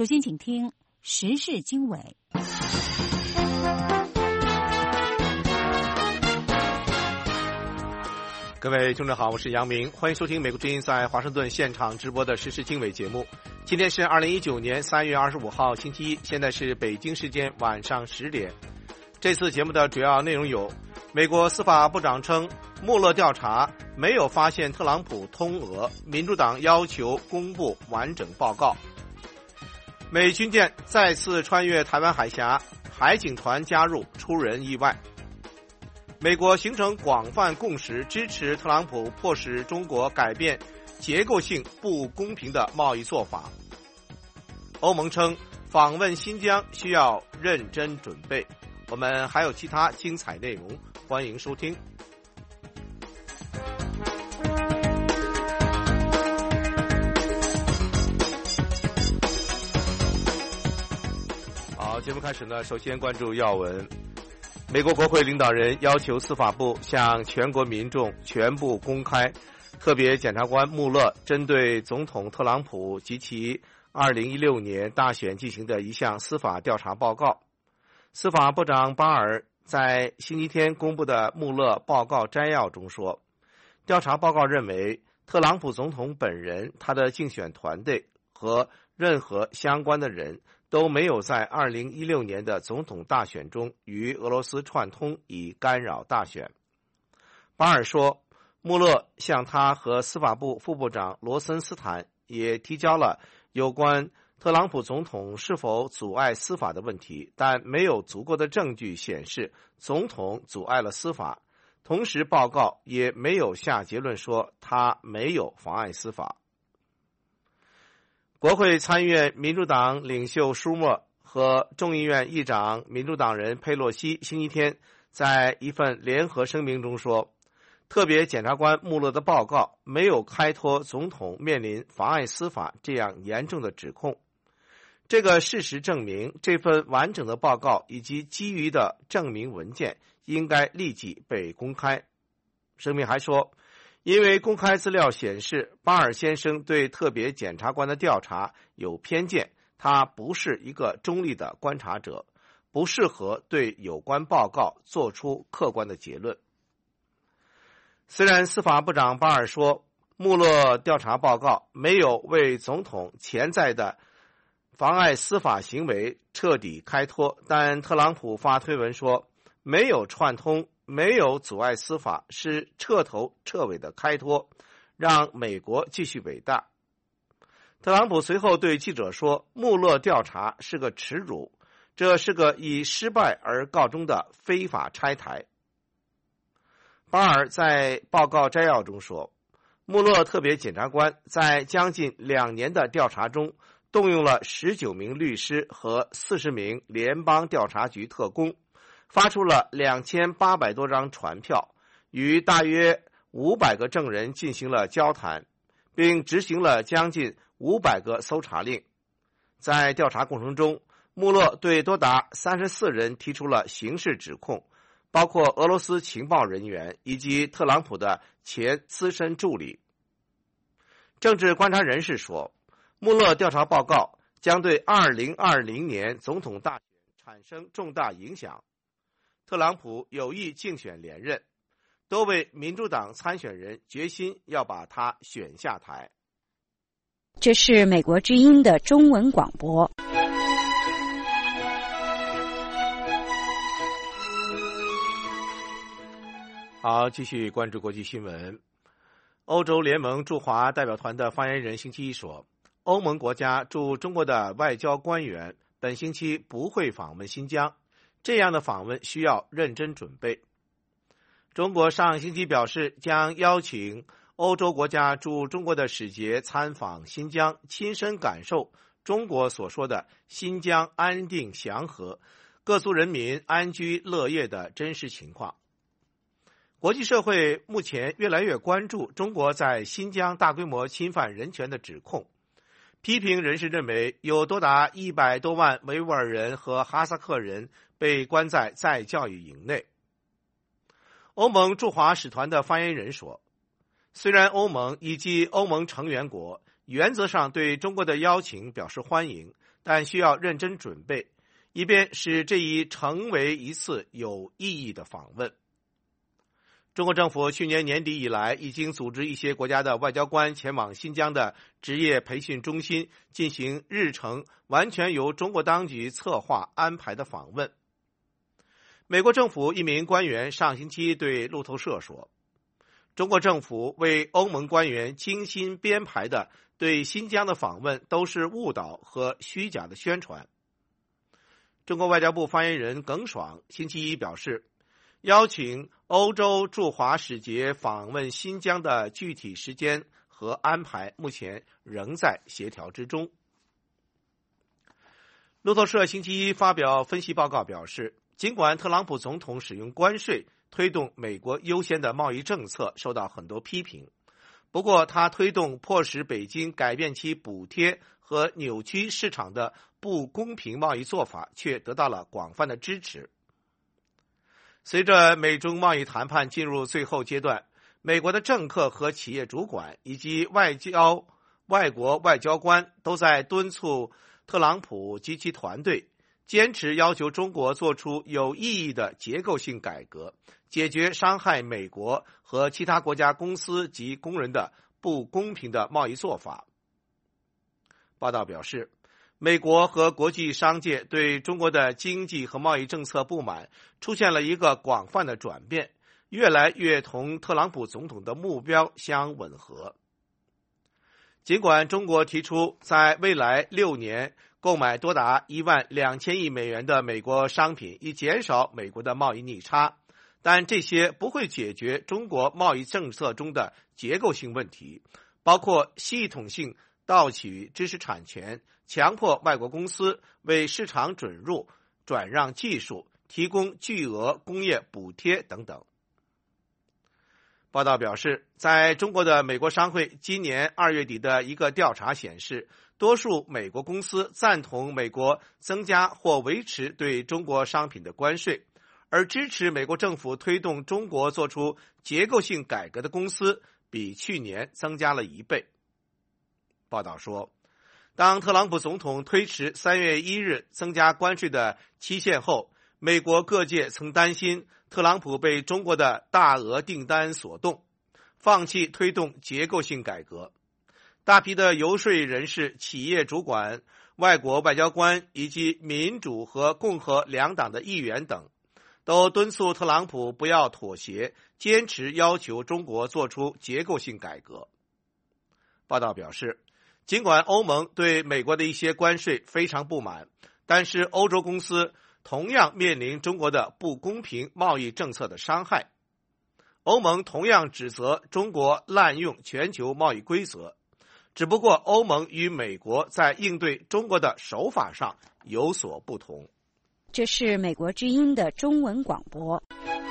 首先请听时事经纬。 各位听众好，我是杨明，欢迎收听美国之音在华盛顿现场直播的时事经纬节目。今天是2019年3月25号星期一，现在是北京时间晚上10点。这次节目的主要内容有：美国司法部长称穆勒调查没有发现特朗普通俄，民主党要求公布完整报告；美军舰再次穿越台湾海峡，海警团加入出人意外；美国形成广泛共识，支持特朗普迫使中国改变结构性不公平的贸易做法；欧盟称访问新疆需要认真准备。我们还有其他精彩内容，欢迎收听。好，节目开始呢，首先关注要闻。美国国会领导人要求司法部向全国民众全部公开特别检察官穆勒针对总统特朗普及其2016年大选进行的一项司法调查报告。司法部长巴尔在星期天公布的穆勒报告摘要中说，调查报告认为特朗普总统本人、他的竞选团队和任何相关的人都没有在2016年的总统大选中与俄罗斯串通以干扰大选。巴尔说，穆勒向他和司法部副部长罗森斯坦也提交了有关特朗普总统是否阻碍司法的问题，但没有足够的证据显示总统阻碍了司法，同时报告也没有下结论说他没有妨碍司法。国会参议院民主党领袖舒默和众议院议长民主党人佩洛西星期天在一份联合声明中说，特别检察官穆勒的报告没有开脱总统面临妨碍司法这样严重的指控。这个事实证明，这份完整的报告以及基于的证明文件应该立即被公开。声明还说，因为公开资料显示巴尔先生对特别检察官的调查有偏见，他不是一个中立的观察者，不适合对有关报告做出客观的结论。虽然司法部长巴尔说，穆勒调查报告没有为总统潜在的妨碍司法行为彻底开脱，但特朗普发推文说，没有串通，没有阻碍司法，是彻头彻尾的开脱，让美国继续伟大。特朗普随后对记者说，穆勒调查是个耻辱，这是个以失败而告终的非法拆台。巴尔在报告摘要中说，穆勒特别检察官在将近2年的调查中动用了19名律师和40名联邦调查局特工，发出了2800多张传票，与大约500个证人进行了交谈，并执行了将近500个搜查令。在调查过程中，穆勒对多达34人提出了刑事指控，包括俄罗斯情报人员以及特朗普的前资深助理。政治观察人士说，穆勒调查报告将对2020年总统大选产生重大影响。特朗普有意竞选连任，多位民主党参选人决心要把他选下台。 这是美国之音的中文广播。 好，继续关注国际新闻。欧洲联盟驻华代表团的发言人星期一说，欧盟国家驻中国的外交官员本星期不会访问新疆，这样的访问需要认真准备。中国上星期表示，将邀请欧洲国家驻中国的使节参访新疆，亲身感受中国所说的新疆安定祥和、各族人民安居乐业的真实情况。国际社会目前越来越关注中国在新疆大规模侵犯人权的指控。批评人士认为，有多达100多万维吾尔人和哈萨克人被关在再教育营内。欧盟驻华使团的发言人说，虽然欧盟以及欧盟成员国原则上对中国的邀请表示欢迎， 但需要认真准备，以便使这一成为一次有意义的访问。中国政府去年年底以来，已经组织一些国家的外交官前往新疆的职业培训中心进行日程完全由中国当局策划安排的访问。美国政府一名官员上星期对路透社说，中国政府为欧盟官员精心编排的对新疆的访问都是误导和虚假的宣传。中国外交部发言人耿爽星期一表示，邀请欧洲驻华使节访问新疆的具体时间和安排目前仍在协调之中。路透社星期一发表分析报告表示，尽管特朗普总统使用关税推动美国优先的贸易政策受到很多批评，不过他推动迫使北京改变其补贴和扭曲市场的不公平贸易做法却得到了广泛的支持。随着美中贸易谈判进入最后阶段，美国的政客和企业主管以及外国外交官都在敦促特朗普及其团队坚持要求中国做出有意义的结构性改革，解决伤害美国和其他国家公司及工人的不公平的贸易做法。报道表示，美国和国际商界对中国的经济和贸易政策不满出现了一个广泛的转变，越来越同特朗普总统的目标相吻合。尽管中国提出在未来6年购买多达12000亿美元的美国商品，以减少美国的贸易逆差，但这些不会解决中国贸易政策中的结构性问题，包括系统性盗取知识产权、强迫外国公司为市场准入、转让技术、提供巨额工业补贴等等。报道表示，在中国的美国商会今年2月底的一个调查显示，多数美国公司赞同美国增加或维持对中国商品的关税，而支持美国政府推动中国做出结构性改革的公司比去年增加了1倍。报道说，当特朗普总统推迟3月1日增加关税的期限后，美国各界曾担心特朗普被中国的大额订单所动，放弃推动结构性改革。大批的游说人士、企业主管、外国外交官以及民主和共和两党的议员等，都敦促特朗普不要妥协，坚持要求中国做出结构性改革。报道表示，尽管欧盟对美国的一些关税非常不满，但是欧洲公司同样面临中国的不公平贸易政策的伤害。欧盟同样指责中国滥用全球贸易规则，只不过欧盟与美国在应对中国的手法上有所不同。 这是美国之音的中文广播。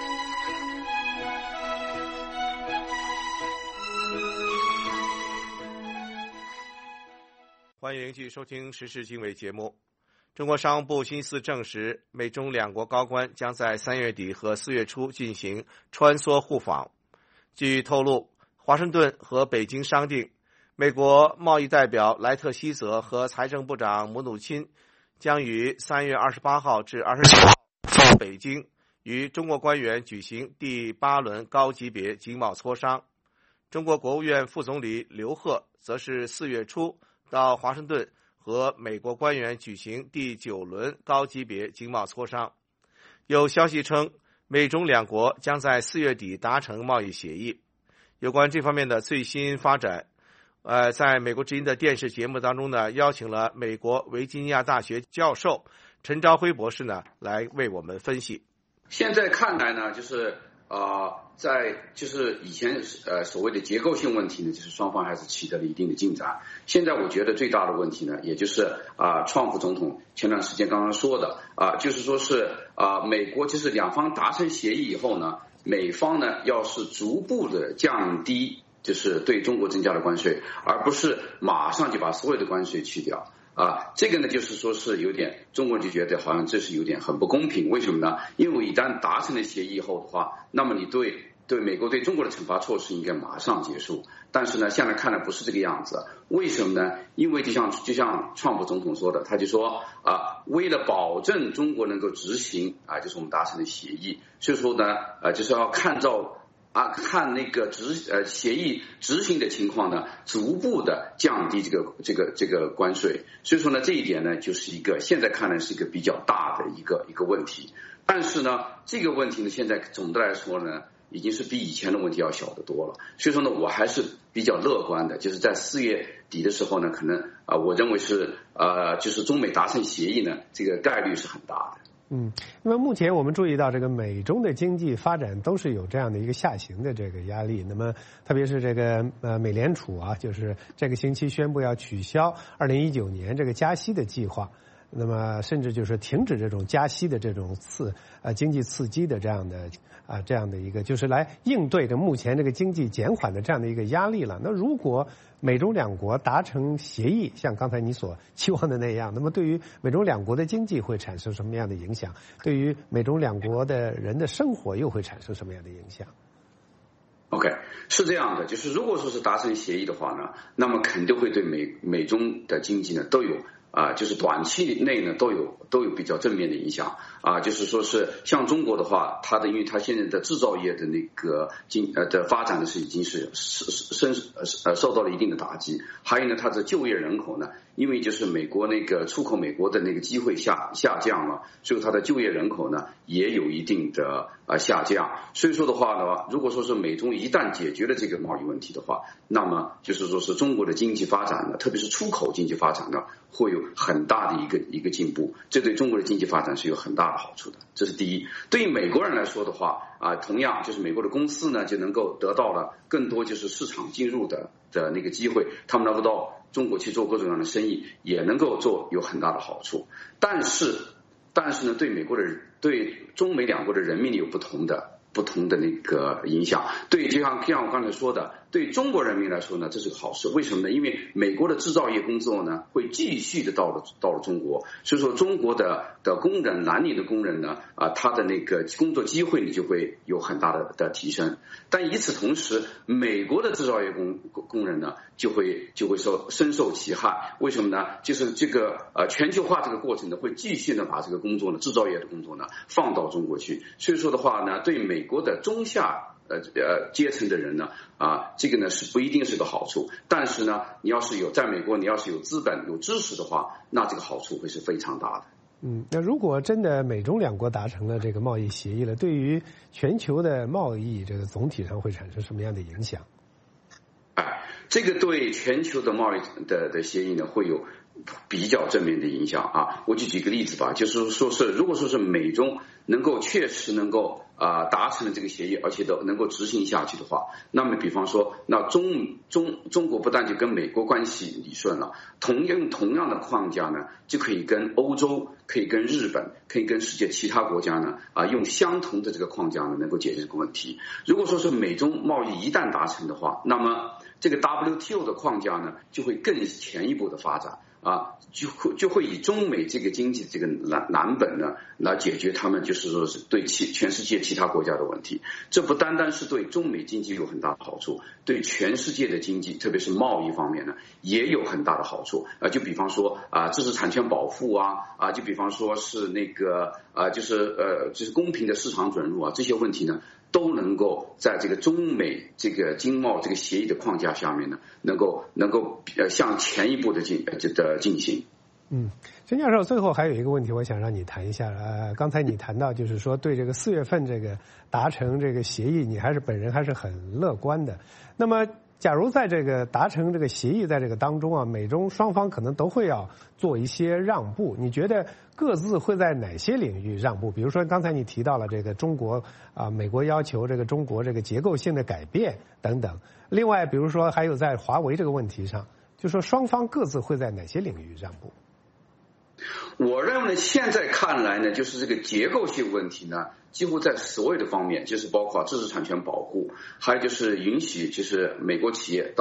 欢迎继续收听时事经纬节目。中国商务部星期四证实，美中两国高官将在3月底和4月初进行穿梭互访。据透露，华盛顿和北京商定，美国贸易代表莱特希泽和财政部长姆努钦将于3月28号至26号赴北京，与中国官员举行第8轮高级别经贸磋商。中国国务院副总理刘鹤则是4月初到华盛顿和美国官员举行第9轮高级别经贸磋商。有消息称，美中两国将在4月底达成贸易协议。有关这方面的最新发展，在美国之音的电视节目当中呢，邀请了美国维吉尼亚大学教授陈朝辉博士呢来为我们分析。 现在看来呢，就是以前所谓的结构性问题呢，就是双方还是取得了一定的进展。现在我觉得最大的问题呢，也就是川普总统前段时间刚刚说的就是说是美国就是两方达成协议以后呢，美方呢要是逐步的降低就是对中国增加的关税，而不是马上就把所有的关税去掉。这个呢就是说是有点中国人就觉得好像这是有点很不公平。为什么呢？因为一旦达成了协议后的话，那么你对美国对中国的惩罚措施应该马上结束，但是呢，现在看来不是这个样子。为什么呢？因为就像川普总统说的，他就说为了保证中国能够执行就是我们达成的协议，所以说呢就是要看那个协议执行的情况呢，逐步的降低这个关税。所以说呢，这一点呢，就是现在看来是一个比较大的一个问题。但是呢，这个问题呢，现在总的来说呢，已经是比以前的问题要小得多了。所以说呢，我还是比较乐观的，就是在4月底的时候呢，可能我认为是就是中美达成协议呢，这个概率是很大的。 那么目前我们注意到这个美中的经济发展都是有这样的一个下行的这个压力。那么特别是这个美联储就是这个星期宣布要取消2019年这个加息的计划。那么甚至就是停止这种加息的这种经济刺激的这样的一个，就是来应对着目前这个经济减缓的这样的一个压力了。那如果美中两国达成协议，像刚才你所期望的那样，那么对于美中两国的经济会产生什么样的影响？对于美中两国的人的生活又会产生什么样的影响 ？OK， 是这样的，就是如果说是达成协议的话呢，那么肯定会对美中的经济呢都有就是短期内呢都有比较正面的影响就是说是像中国的话，因为它现在的制造业的那个的发展呢是已经是受到了一定的打击，还有呢它的就业人口呢，因为就是美国那个出口美国的那个机会下降了，所以它的就业人口呢也有一定的下降。所以说的话呢，如果说是美中一旦解决了这个贸易问题的话，那么就是说是中国的经济发展呢，特别是出口经济发展呢，会有很大的一个进步，这对中国的经济发展是有很大的好处的，这是第一。对于美国人来说的话同样就是美国的公司呢就能够得到了更多就是市场进入的那个机会，他们能够到中国去做各种各样的生意，也能够有很大的好处。但是呢，对中美两国的人民有不同的那个影响。就像我刚才说的，对中国人民来说呢，这是个好事。为什么呢？因为美国的制造业工作呢会继续的到了中国，所以说中国的工人，蓝领的工人呢他的那个工作机会呢就会有很大的提升。但与此同时，美国的制造业工人呢就会深受其害。为什么呢？就是这个全球化这个过程呢会继续的把这个工作呢，制造业的工作呢放到中国去。所以说的话呢，对美国的中下阶层的人呢这个呢是不一定是个好处。但是呢，在美国你要是有资本有知识的话，那这个好处会是非常大的。 那如果真的美中两国达成了这个贸易协议了，对于全球的贸易这个总体上会产生什么样的影响？ 这个对全球的贸易的协议呢会有比较正面的影响我就举个例子吧，就是说是如果说是美中确实能够达成了这个协议，而且能够执行下去的话，那么比方说那中国不但就跟美国关系理顺了，同样的框架呢就可以跟欧洲，可以跟日本，可以跟世界其他国家呢用相同的这个框架呢能够解决这个问题。如果说是美中贸易一旦达成的话，那么这个 WTO 的框架呢就会更前一步的发展就会以中美这个经济这个蓝本呢来解决他们就是说是对全世界其他国家的问题。这不单单是对中美经济有很大的好处，对全世界的经济，特别是贸易方面呢也有很大的好处就比方说知识产权保护就比方说是那个就是公平的市场准入这些问题呢都能够在这个中美这个经贸这个协议的框架下面呢，能够向前一步的进行。 陈教授，最后还有一个问题，我想让你谈一下。刚才你谈到就是说对这个4月份这个达成这个协议，你本人还是很乐观的。那么假如在这个达成这个协议在这个当中美中双方可能都会要做一些让步，你觉得各自会在哪些领域让步？比如说刚才你提到了这个中国美国要求这个中国这个结构性的改变等等。另外比如说还有在华为这个问题上，就说双方各自会在哪些领域让步？ 我认为现在看来呢，就是这个结构性问题呢，几乎在所有的方面，就是包括知识产权保护，还有就是允许就是美国企业到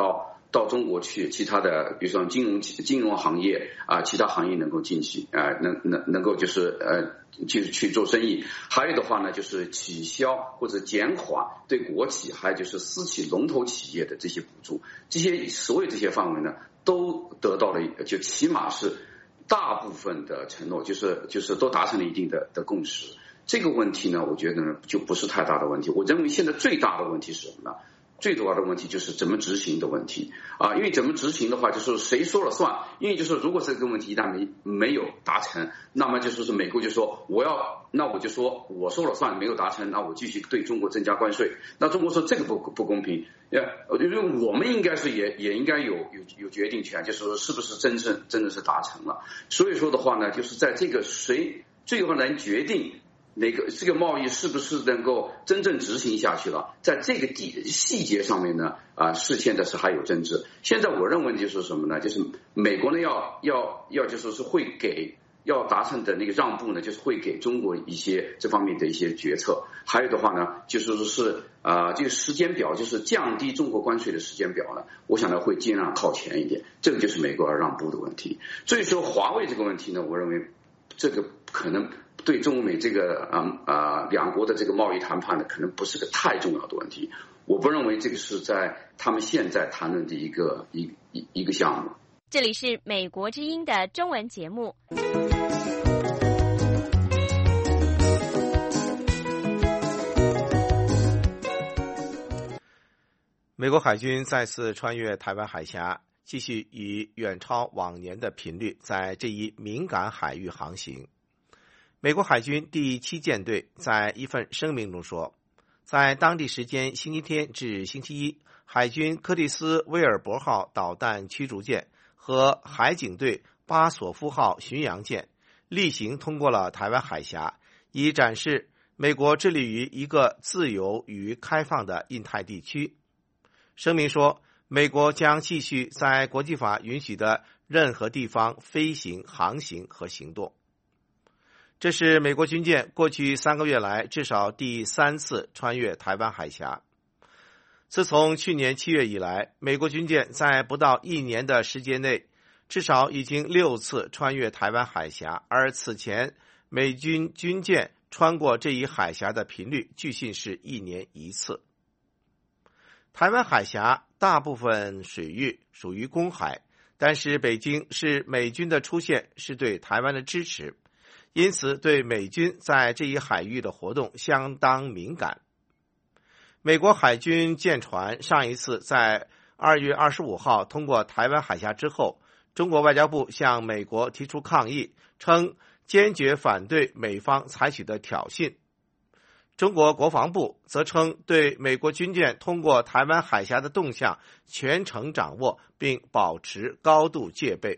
到中国去，其他的比如说金融行业其他行业能够进去能够就是去做生意。还有的话呢，就是取消或者减缓对国企还有就是私企龙头企业的这些补助，所有这些范围呢都得到了，就起码是大部分的承诺，就是都达成了一定的共识。这个问题呢，我觉得呢就不是太大的问题。我认为现在最大的问题是什么呢？最主要的问题就是怎么执行的问题因为怎么执行的话，就是谁说了算。因为就是如果这个问题一旦没有达成，那么就说是美国就说那我就说我说了算，没有达成，那我继续对中国增加关税。那中国说这个不公平，我觉得我们应该是也应该有决定权，就是说是不是真正是达成了。所以说的话呢，就是在这个谁最后能决定这个贸易是不是能够真正执行下去了，在这个细节上面呢是现在是还有争执。现在我认为就是什么呢？就是美国呢要就说是要达成的那个让步呢，就是会给中国一些这方面的一些决策。还有的话呢，就是说是这个时间表，就是降低中国关税的时间表呢，我想呢会尽量靠前一点。这个就是美国要让步的问题。所以说华为这个问题呢，我认为这个可能对中美这个两国的这个贸易谈判呢，可能不是个太重要的问题。我不认为这个是在他们现在谈论的一个项目。 这里是美国之音的中文节目。 美国海军再次穿越台湾海峡，继续以远超往年的频率在这一敏感海域航行。美国海军第7舰队在一份声明中说，在当地时间星期天至星期一，海军柯蒂斯威尔伯号导弹驱逐舰和海警队巴索夫号巡洋舰例行通过了台湾海峡，以展示美国致力于一个自由与开放的印太地区。声明说，美国将继续在国际法允许的任何地方飞行、航行和行动。这是美国军舰过去3个月来至少第3次穿越台湾海峡。自从去年7月以来，美国军舰在不到1年的时间内至少已经6次穿越台湾海峡，而此前美军军舰穿过这一海峡的频率据信是1年1次。台湾海峡大部分水域属于公海，但是北京视美军的出现是对台湾的支持，因此对美军在这一海域的活动相当敏感。美国海军舰船上一次在2月25号通过台湾海峡之后，中国外交部向美国提出抗议，称坚决反对美方采取的挑衅。中国国防部则称对美国军舰通过台湾海峡的动向全程掌握，并保持高度戒备。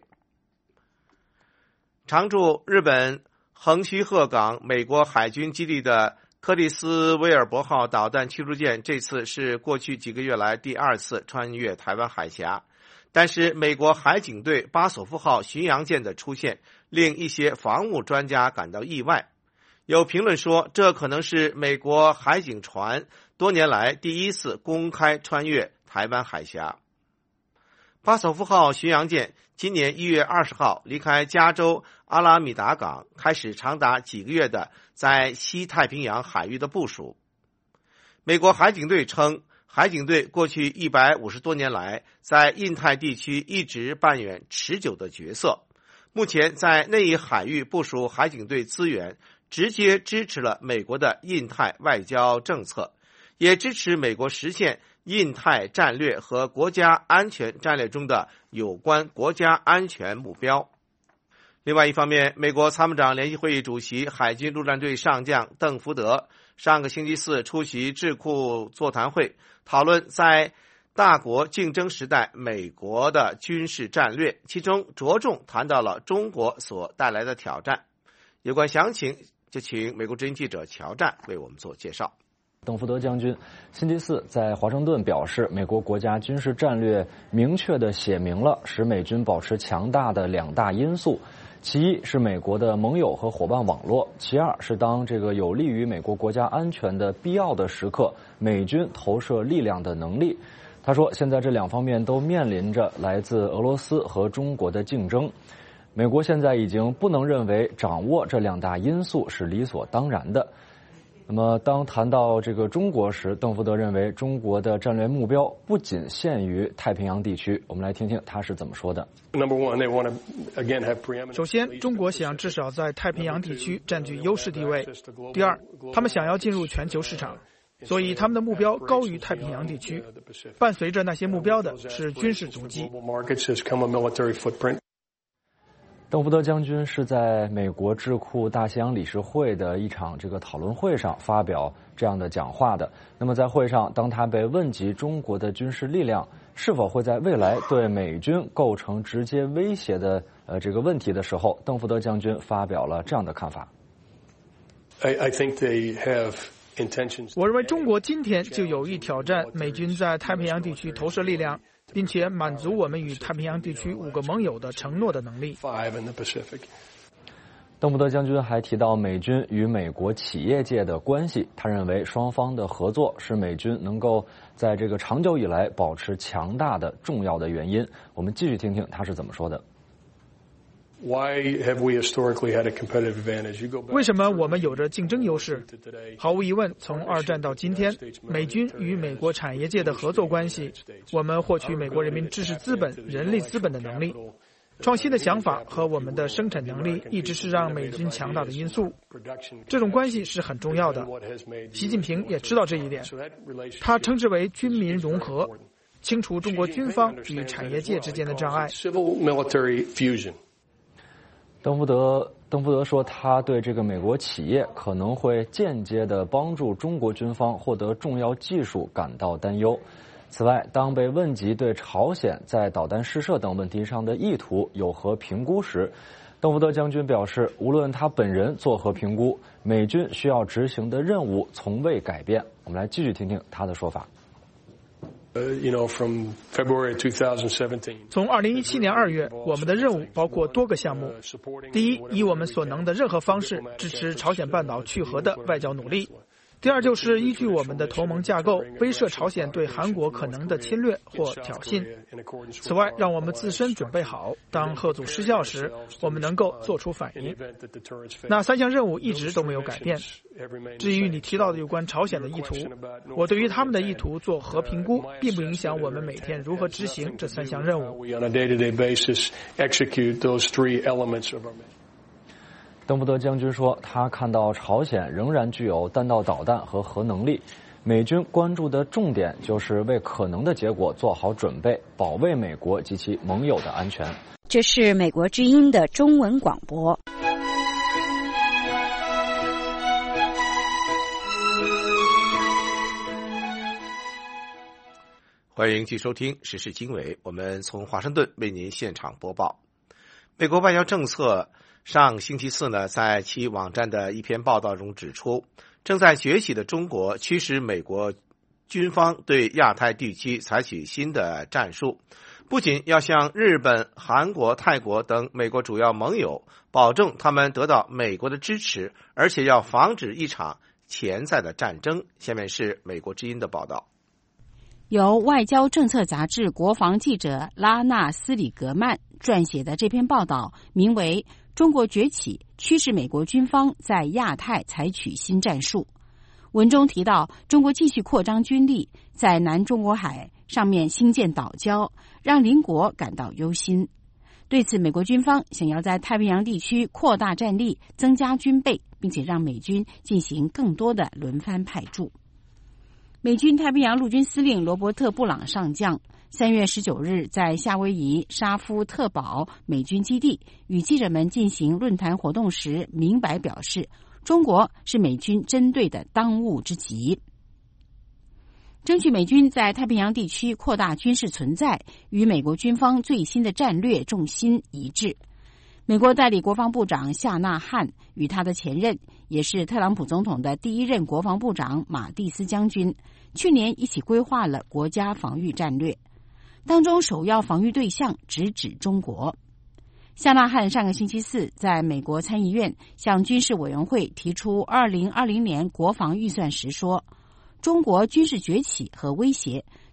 常驻日本横须贺港美国海军基地的柯蒂斯威尔伯号导弹驱逐舰这次是过去几个月来第2次穿越台湾海峡，但是美国海警队巴索夫号巡洋舰的出现令一些防务专家感到意外。有评论说，这可能是美国海警船多年来第1次公开穿越台湾海峡。巴索夫号巡洋舰今年1月20号离开加州阿拉米达港，开始长达几个月的在西太平洋海域的部署。美国海警队称，海警队过去150多年来在印太地区一直扮演持久的角色，目前在那一海域部署海警队资源，直接支持了美国的印太外交政策，也支持美国实现印太战略和国家安全战略中的有关国家安全目标。另外一方面，美国参谋长联席会议主席海军陆战队上将邓福德上个星期四出席智库座谈会，讨论在大国竞争时代美国的军事战略，其中着重谈到了中国所带来的挑战。有关详情就请美国之音记者乔战为我们做介绍。 邓福德将军星期四在华盛顿表示，美国国家军事战略明确地写明了使美军保持强大的2大因素，其一是美国的盟友和伙伴网络，其二是当这个有利于美国国家安全的必要的时刻，美军投射力量的能力。 他说，现在这两方面都面临着来自俄罗斯和中国的竞争。美国现在已经不能认为掌握这两大因素是理所当然的。那么当谈到这个中国时，邓福德认为中国的战略目标不仅限于太平洋地区。我们来听听他是怎么说的。 首先，中国想至少在太平洋地区占据优势地位。第二，他们想要进入全球市场，所以他们的目标高于太平洋地区。伴随着那些目标的是军事足迹。 邓福德将军是在美国智库大西洋理事会的一场这个讨论会上发表这样的讲话的。那么在会上，当他被问及中国的军事力量是否会在未来对美军构成直接威胁的这个问题的时候，邓福德将军发表了这样的看法。 我认为中国今天就有意挑战美军在太平洋地区投射力量，并且满足我们与太平洋地区5个盟友的承诺的能力。 邓福德将军还提到美军与美国企业界的关系，他认为双方的合作是美军能够在这个长久以来保持强大的重要的原因。我们继续听听他是怎么说的。 为什么我们有着竞争优势？毫无疑问，从二战到今天，美军与美国产业界的合作关系，我们获取美国人民知识资本、人力资本的能力，创新的想法和我们的生产能力一直是让美军强大的因素。这种关系是很重要的。习近平也知道这一点，他称之为军民融合，清除中国军方与产业界之间的障碍。 邓福德说，他对这个美国企业可能会间接地帮助中国军方获得重要技术感到担忧。此外，当被问及对朝鲜在导弹试射等问题上的意图有何评估时，邓福德将军表示，无论他本人作何评估，美军需要执行的任务从未改变。我们来继续听听他的说法。 从2017年2月，我们的任务包括多个项目。第一，以我们所能的任何方式支持朝鲜半岛去核的外交努力。第二，就是依据我们的同盟架构，威慑朝鲜对韩国可能的侵略或挑衅。此外，让我们自身准备好，当吓阻失效时，我们能够做出反应。那3项任务一直都没有改变。至于你提到的有关朝鲜的意图，我对于他们的意图做核评估，并不影响我们每天如何执行这3项任务。 邓福德将军说，他看到朝鲜仍然具有弹道导弹和核能力，美军关注的重点就是为可能的结果做好准备，保卫美国及其盟友的安全。 这是美国之音的中文广播。 欢迎继续收听时事经纬，我们从华盛顿为您现场播报。美国外交政策上星期四呢，在其网站的一篇报道中指出，正在崛起的中国驱使美国军方对亚太地区采取新的战术，不仅要向日本、韩国、泰国等美国主要盟友保证他们得到美国的支持，而且要防止一场潜在的战争。下面是美国之音的报道。 由外交政策杂志国防记者拉纳斯里格曼撰写的这篇报道，名为《中国崛起驱使美国军方在亚太采取新战术》。文中提到，中国继续扩张军力，在南中国海上面兴建岛礁，让邻国感到忧心。对此，美国军方想要在太平洋地区扩大战力，增加军备，并且让美军进行更多的轮番派驻。美军太平洋陆军司令罗伯特·布朗上将3月19日在夏威夷沙夫特堡美军基地与记者们进行论坛活动时，明白表示，中国是美军针对的当务之急。争取美军在太平洋地区扩大军事存在，与美国军方最新的战略重心一致。美国代理国防部长夏纳汉与他的前任，也是特朗普总统的第1任国防部长马蒂斯将军，去年一起规划了国家防御战略，当中首要防御对象直指中国。夏纳汉上个星期四在美国参议院向军事委员会提出2020年国防预算时说，中国军事崛起和威胁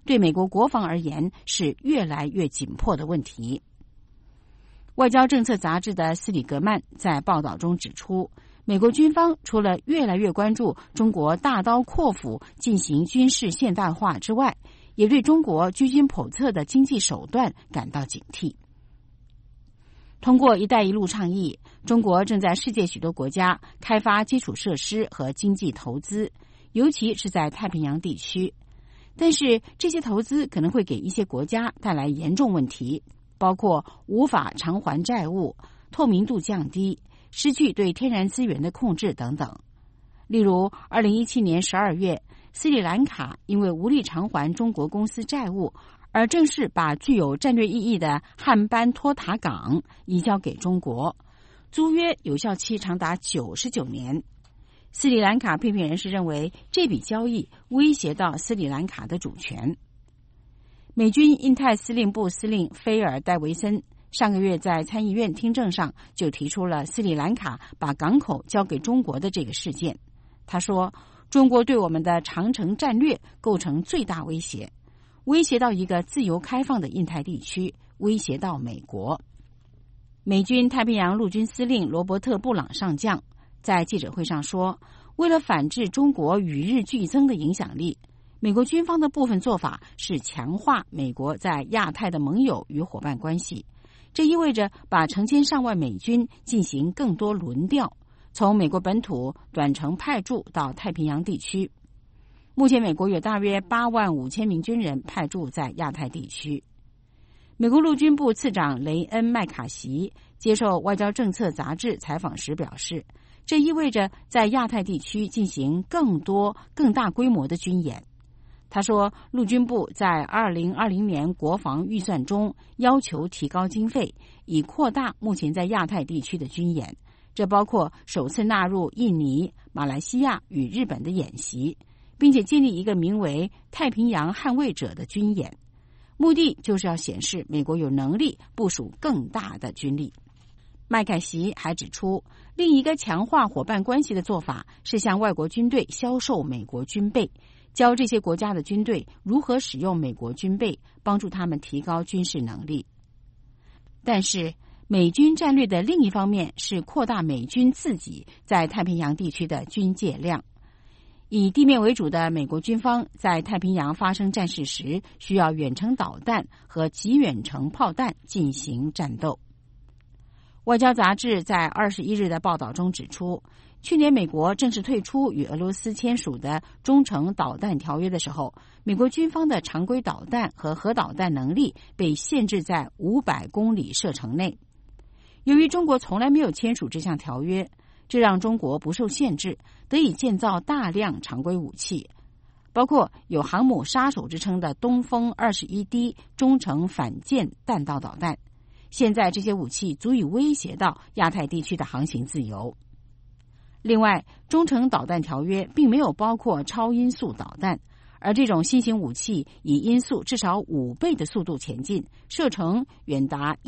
对美国国防而言是越来越紧迫的问题。外交政策杂志的斯里格曼在报道中指出，美国军方除了越来越关注中国大刀阔斧进行军事现代化之外，也对中国居心叵测的经济手段感到警惕。通过“一带一路”倡议，中国正在世界许多国家开发基础设施和经济投资，尤其是在太平洋地区。但是这些投资可能会给一些国家带来严重问题，包括无法偿还债务、透明度降低、失去对天然资源的控制等等。例如2017年12月，斯里兰卡因为无力偿还中国公司债务，而正式把具有战略意义的汉班托塔港移交给中国，租约有效期长达99年。斯里兰卡批评人士认为，这笔交易威胁到斯里兰卡的主权。美军印太司令部司令菲尔·戴维森上个月在参议院听证上就提出了斯里兰卡把港口交给中国的这个事件。他说，中国对我们的长城战略构成最大威胁，威胁到一个自由开放的印太地区，威胁到美国。美军太平洋陆军司令罗伯特·布朗上将在记者会上说，为了反制中国与日俱增的影响力，美国军方的部分做法是强化美国在亚太的盟友与伙伴关系，这意味着把成千上万美军进行更多轮调，从美国本土短程派驻到太平洋地区。目前美国有大约85000名军人派驻在亚太地区。美国陆军部次长雷恩·麦卡锡接受《外交政策》杂志采访时表示，这意味着在亚太地区进行更多、更大规模的军演。他说，陆军部在2020年国防预算中要求提高经费，以扩大目前在亚太地区的军演，这包括首次纳入印尼、马来西亚与日本的演习，并且建立一个名为“太平洋捍卫者”的军演，目的就是要显示美国有能力部署更大的军力。麦凯锡还指出，另一个强化伙伴关系的做法是向外国军队销售美国军备，教这些国家的军队如何使用美国军备，帮助他们提高军事能力。但是美军战略的另一方面是扩大美军自己在太平洋地区的军械量。以地面为主的美国军方在太平洋发生战事时，需要远程导弹和极远程炮弹进行战斗。外交杂志在21日的报道中指出，去年美国正式退出与俄罗斯签署的中程导弹条约的时候，美国军方的常规导弹和核导弹能力被限制在500公里射程内。由于中国从来没有签署这项条约，这让中国不受限制，得以建造大量常规武器，包括有航母杀手之称的东风21D 中程反舰弹道导弹。现在这些武器足以威胁到亚太地区的航行自由。另外，中程导弹条约并没有包括超音速导弹，而这种新型武器以音速至少5倍的速度前进，射程远达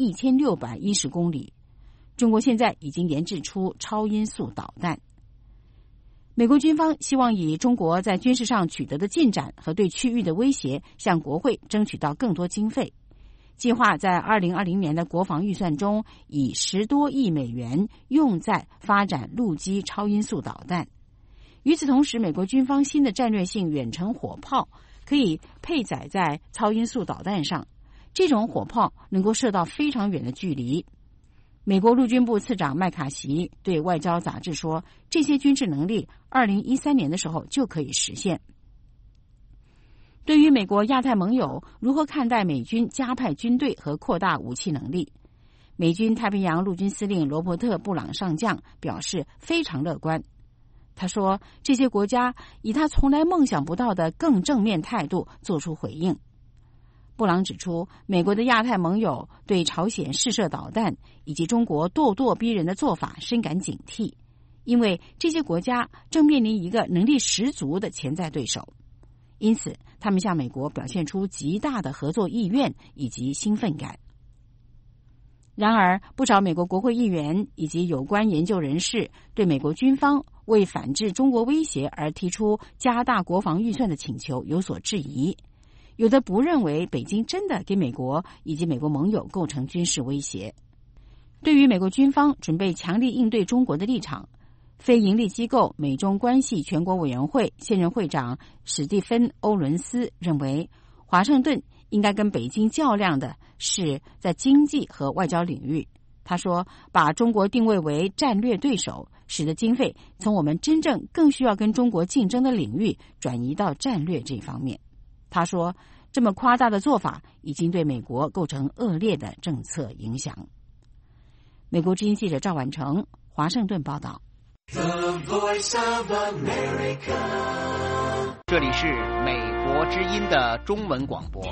1610公里。中国现在已经研制出超音速导弹。美国军方希望以中国在军事上取得的进展和对区域的威胁，向国会争取到更多经费。计划在2020年的国防预算中以10多亿美元用在发展陆基超音速导弹。与此同时，美国军方新的战略性远程火炮可以配载在超音速导弹上，这种火炮能够射到非常远的距离。美国陆军部次长麦卡锡对外交杂志说，这些军事能力2013年的时候就可以实现。对于美国亚太盟友如何看待美军加派军队和扩大武器能力，美军太平洋陆军司令罗伯特·布朗上将表示非常乐观。他说，这些国家以他从来梦想不到的更正面态度做出回应。布朗指出，美国的亚太盟友对朝鲜试射导弹以及中国咄咄逼人的做法深感警惕，因为这些国家正面临一个能力十足的潜在对手。因此，他们向美国表现出极大的合作意愿以及兴奋感。然而，不少美国国会议员以及有关研究人士对美国军方为反制中国威胁而提出加大国防预算的请求有所质疑。 有的不认为北京真的给美国以及美国盟友构成军事威胁。对于美国军方准备强力应对中国的立场，非营利机构美中关系全国委员会现任会长史蒂芬·欧伦斯认为，华盛顿应该跟北京较量的是在经济和外交领域。他说，把中国定位为战略对手，使得经费从我们真正更需要跟中国竞争的领域转移到战略这方面。他说，这么夸大的做法已经对美国构成恶劣的政策影响。美国之音记者赵婉成华盛顿报道。 这里是美国之音的中文广播。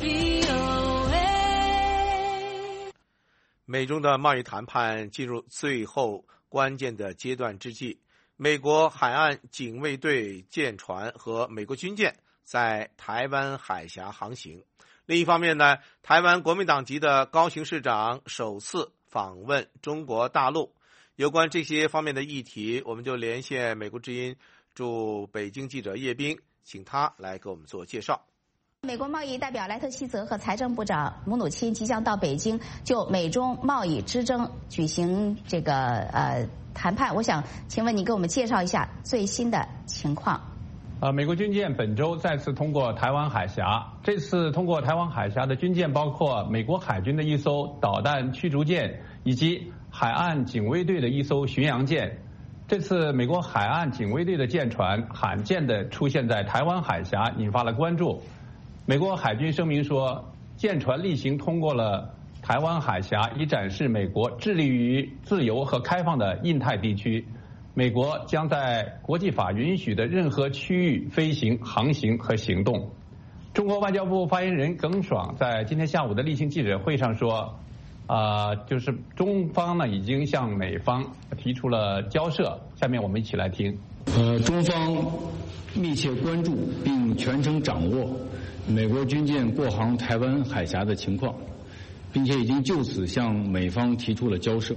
美中的贸易谈判进入最后关键的阶段之际，美国海岸警卫队舰船和美国军舰在台湾海峡航行。另一方面呢，台湾国民党籍的高雄市长首次访问中国大陆。有关这些方面的议题，我们就连线美国之音驻北京记者叶冰，请他来给我们做介绍。 美国贸易代表莱特希泽和财政部长姆努钦即将到北京就美中贸易之争举行谈判。我想请问你给我们介绍一下最新的情况。 美国军舰本周再次通过台湾海峡，这次通过台湾海峡的军舰包括美国海军的一艘导弹驱逐舰以及海岸警卫队的一艘巡洋舰。这次美国海岸警卫队的舰船罕见地出现在台湾海峡，引发了关注。美国海军声明说，舰船例行通过了台湾海峡，以展示美国致力于自由和开放的印太地区。美国将在国际法允许的任何区域飞行、航行和行动。中国外交部发言人耿爽在今天下午的例行记者会上说，就是中方呢已经向美方提出了交涉。下面我们一起来听。 中方密切关注并全程掌握美国军舰过航台湾海峡的情况，并且已经就此向美方提出了交涉。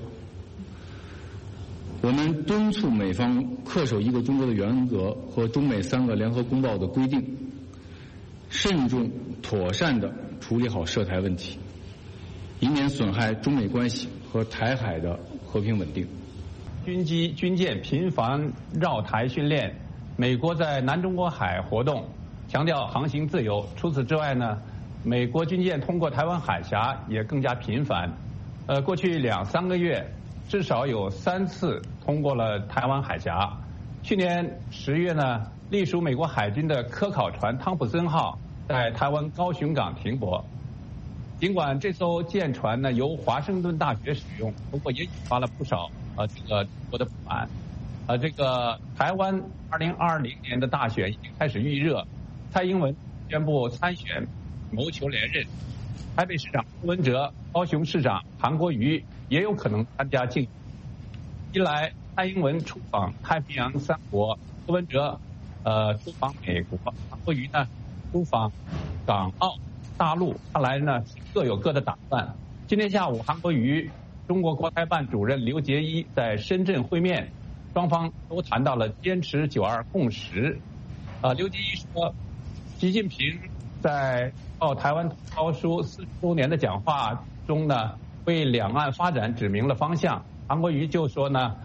我们敦促美方恪守一个中国的原则和中美3个联合公报的规定，慎重妥善地处理好涉台问题，以免损害中美关系和台海的和平稳定。 军机、军舰频繁绕台训练，美国在南中国海活动，强调航行自由。除此之外呢，美国军舰通过台湾海峡也更加频繁。过去2-3个月，至少有3次通过了台湾海峡。去年10月呢，隶属美国海军的科考船汤普森号在台湾高雄港停泊。尽管这艘舰船呢由华盛顿大学使用，不过也引发了不少中国的不满。这个台湾2020年的大选已经开始预热，蔡英文宣布参选，谋求连任。台北市长柯文哲、高雄市长韩国瑜也有可能参加竞选。一来，蔡英文出访太平洋3国，柯文哲出访美国，韩国瑜呢出访港澳大陆，看来呢各有各的打算。今天下午，韩国瑜、中国国台办主任刘结一在深圳会面，双方都谈到了坚持9·2共识。刘结一说，习近平在报台湾同胞书40周年的讲话中呢，为两岸发展指明了方向。韩国瑜就说呢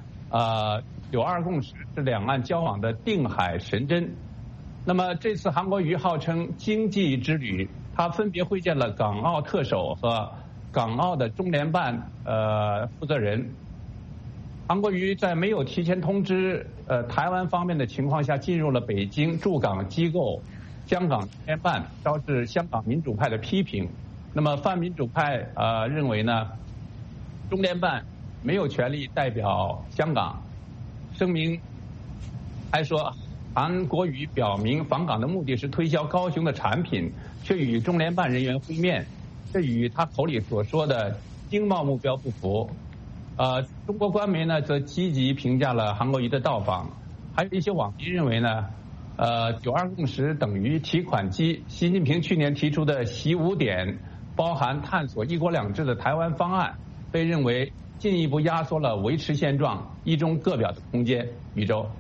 ，9·2共识是两岸交往的定海神针。那么这次韩国瑜号称经济之旅，他分别会见了港澳特首和港澳的中联办负责人。韩国瑜在没有提前通知台湾方面的情况下进入了北京驻港机构香港中联办，招致香港民主派的批评。那么泛民主派认为呢，中联办没有权利代表香港。声明还说，韩国瑜表明访港的目的是推销高雄的产品，却与中联办人员会面，这与他口里所说的经贸目标不符。中国官媒呢则积极评价了韩国瑜的到访，还有一些网民认为呢，9·2共识等于提款机。习近平去年提出的习5点，包含探索1国2制的台湾方案，被认为进一步压缩了维持现状、一中各表的空间。宇宙。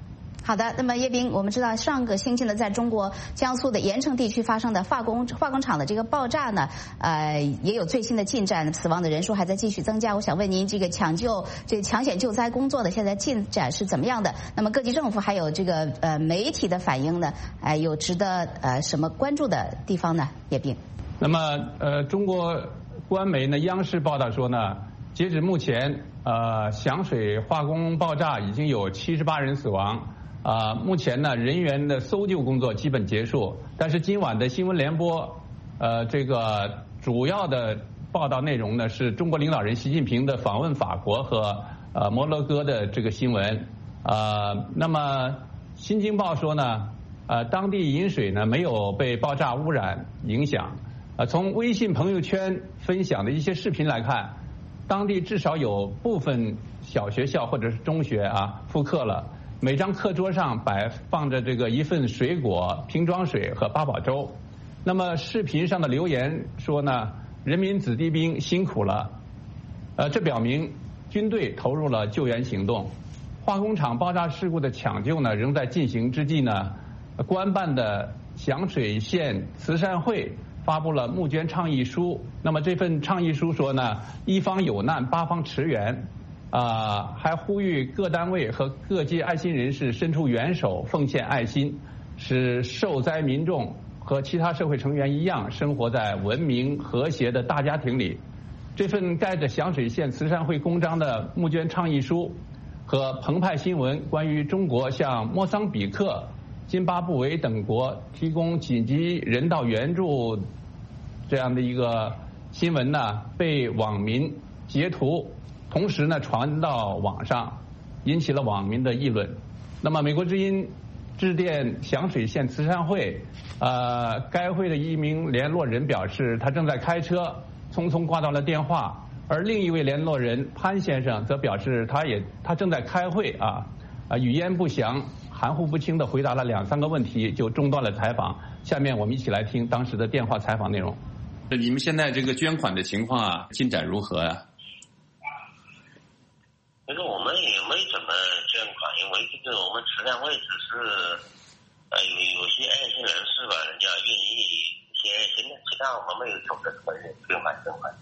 好的，那么叶斌，我们知道上个星期呢，在中国江苏的盐城地区发生的化工厂的这个爆炸呢，也有最新的进展，死亡的人数还在继续增加。我想问您，这个抢险救灾工作的现在进展是怎么样的？那么各级政府还有这个媒体的反应呢，有值得什么关注的地方呢？叶斌。 那么中国官媒呢，央视报道说呢，截止目前，响水化工爆炸已经有78人死亡。目前呢，人员的搜救工作基本结束，但是今晚的新闻联播，这个主要的报道内容呢是中国领导人习近平的访问法国和摩洛哥的这个新闻。那么新京报说呢，当地饮水呢没有被爆炸污染影响。从微信朋友圈分享的一些视频来看，当地至少有部分小学校或者是中学复课了。每张课桌上摆放着这个一份水果、瓶装水和八宝粥。那么视频上的留言说呢，人民子弟兵辛苦了。这表明军队投入了救援行动。化工厂爆炸事故的抢救呢仍在进行之际呢，官办的响水县慈善会发布了募捐倡议书。那么这份倡议书说呢，一方有难，八方驰援。还呼吁各单位和各界爱心人士伸出援手，奉献爱心，使受灾民众和其他社会成员一样，生活在文明和谐的大家庭里。这份盖着响水县慈善会公章的募捐倡议书和澎湃新闻关于中国向莫桑比克、津巴布韦等国提供紧急人道援助这样的一个新闻呢，被网民截图，同时呢传到网上，引起了网民的议论。那么美国之音致电响水县慈善会，该会的一名联络人表示，他正在开车，匆匆挂断了电话。而另一位联络人潘先生则表示，他正在开会语言不详、含糊不清地回答了2-3个问题，就中断了采访。下面我们一起来听当时的电话采访内容。 你们现在这个捐款的情况进展如何啊？ 这个我们也没怎么捐款，因为这个我们慈善会只是有些爱心人士吧，人家愿意献爱心的，其他我们没有组织什么捐款。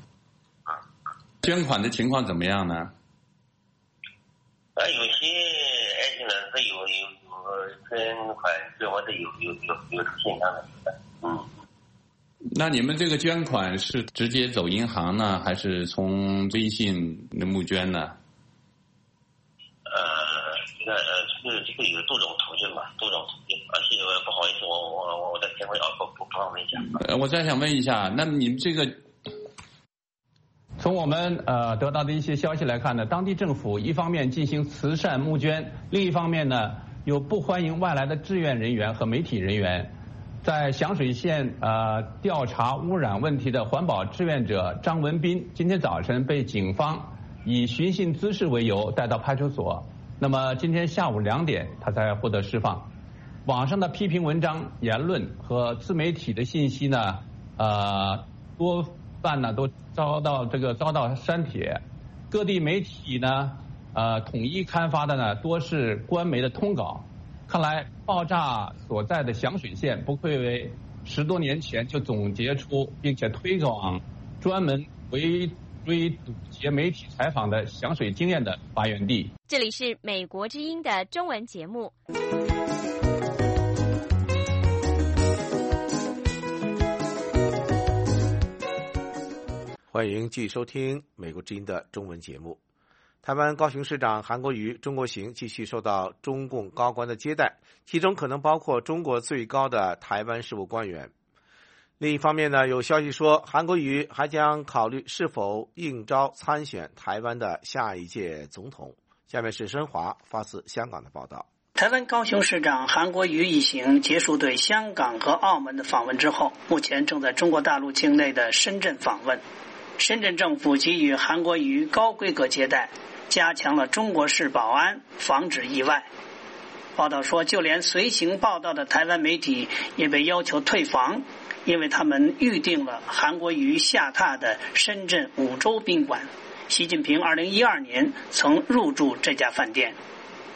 捐款的情况怎么样呢？ 有些爱心人士有捐款给我的有现象的。 那你们这个捐款是直接走银行呢，还是从微信的募捐呢？ 这个有多种途径吧，而且不好意思，我在前面不方便讲。 我再想问一下，那你们这个， 从我们得到的一些消息来看呢，当地政府一方面进行慈善募捐，另一方面呢有不欢迎外来的志愿人员和媒体人员。在响水县调查污染问题的环保志愿者张文斌，今天早晨被警方以寻衅滋事为由带到派出所。那么今天下午2点，他才获得释放。网上的批评文章、言论和自媒体的信息呢，多半呢都遭到删帖。各地媒体呢，统一刊发的呢多是官媒的通稿。看来爆炸所在的响水县不愧为10多年前就总结出并且推广专门围追堵截媒体采访的响水经验的发源地。 这里是美国之音的中文节目。 欢迎继续收听美国之音的中文节目。台湾高雄市长韩国瑜中国行继续受到中共高官的接待，其中可能包括中国最高的台湾事务官员。另一方面呢，有消息说韩国瑜还将考虑是否应召参选台湾的下一届总统。下面是申华发自香港的报道。 台湾高雄市长韩国瑜一行结束对香港和澳门的访问之后，目前正在中国大陆境内的深圳访问。深圳政府给予韩国瑜高规格接待，加强了中国式保安，防止意外。报道说，就连随行报道的台湾媒体也被要求退房，因为他们预定了韩国瑜下榻的深圳5洲宾馆。习近平2012年曾入住这家饭店。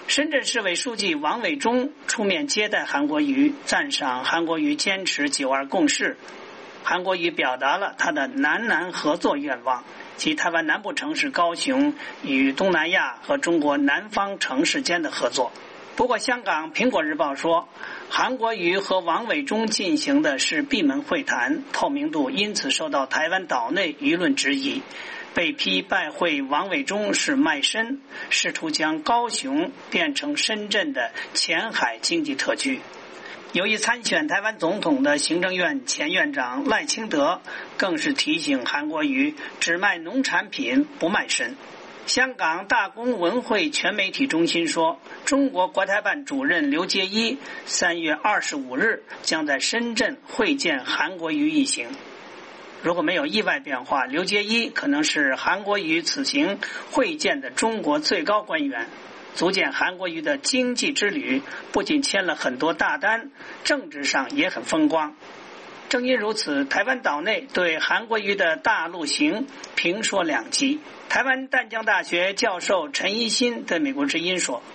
深圳市委书记王伟忠出面接待韩国瑜，赞赏韩国瑜坚持9·2共识。韩国瑜表达了他的南合作愿望，即台湾南部城市高雄与东南亚和中国南方城市间的合作。不过，香港《苹果日报》说，韩国瑜和王伟忠进行的是闭门会谈，透明度因此受到台湾岛内舆论质疑。被批拜会王伟忠是卖身，试图将高雄变成深圳的前海经济特区。由于参选台湾总统的行政院前院长赖清德更是提醒韩国瑜只卖农产品不卖身。香港大公文汇全媒体中心说，中国国台办主任刘捷一3月25日将在深圳会见韩国瑜一行。如果没有意外变化，刘捷一可能是韩国瑜此行会见的中国最高官员，足见韩国瑜的经济之旅不仅签了很多大单，政治上也很风光。正因如此，台湾岛内对韩国瑜的大陆行评说两极。台湾淡江大学教授陈一新对美国之音说，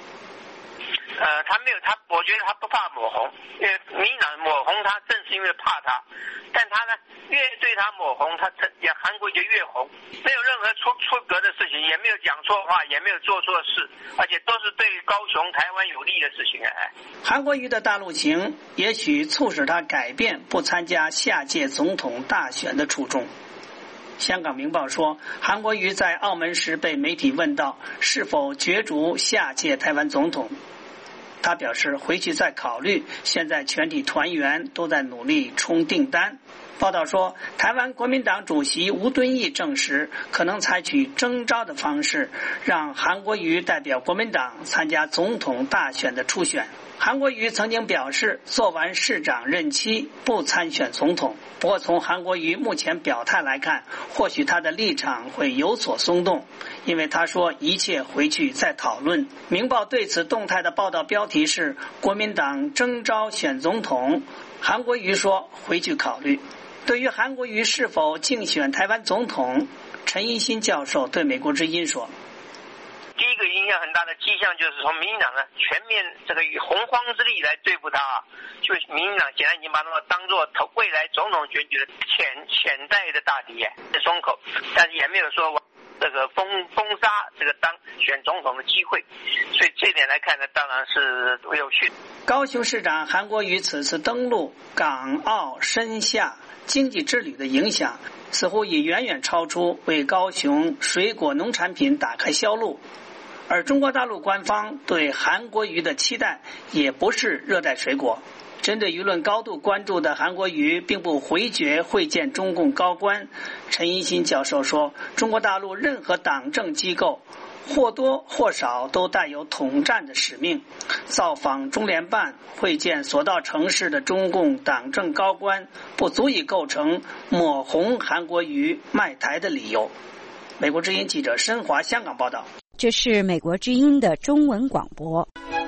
我觉得他不怕抹红，因为民进党抹红他正是因为怕他，但他呢越对他抹红，韩国就越红，没有任何出格的事情，也没有讲错话，也没有做错事，而且都是对高雄、台湾有利的事情。 韩国瑜的大陆行也许促使他改变不参加下届总统大选的初衷。香港明报说，韩国瑜在澳门时被媒体问到是否角逐下届台湾总统，他表示回去再考虑，现在全体团员都在努力冲订单。报道说，台湾国民党主席吴敦义证实可能采取征召的方式，让韩国瑜代表国民党参加总统大选的初选。韩国瑜曾经表示做完市长任期不参选总统，不过从韩国瑜目前表态来看，或许他的立场会有所松动，因为他说一切回去再讨论。明报对此动态的报道标题是国民党征召选总统，韩国瑜说回去考虑。对于韩国瑜是否竞选台湾总统，陈一新教授对美国之音说， 第一个影响很大的迹象就是从民进党呢全面以洪荒之力来对付他，就民进党显然已经把他们当作未来总统选举的潜在的大敌松口，但是也没有说封杀当选总统的机会，所以这点来看呢，当然是有趣。 高雄市长韩国瑜此次登陆港澳深厦经济之旅的影响，似乎已远远超出为高雄水果农产品打开销路，而中国大陆官方对韩国瑜的期待也不是热带水果。针对舆论高度关注的韩国瑜并不回绝会见中共高官，陈一新教授说，中国大陆任何党政机构或多或少都带有统战的使命，造访中联办、会见所到城市的中共党政高官，不足以构成抹红韩国瑜卖台的理由。美国之音记者申华香港报道。 这是美国之音的中文广播。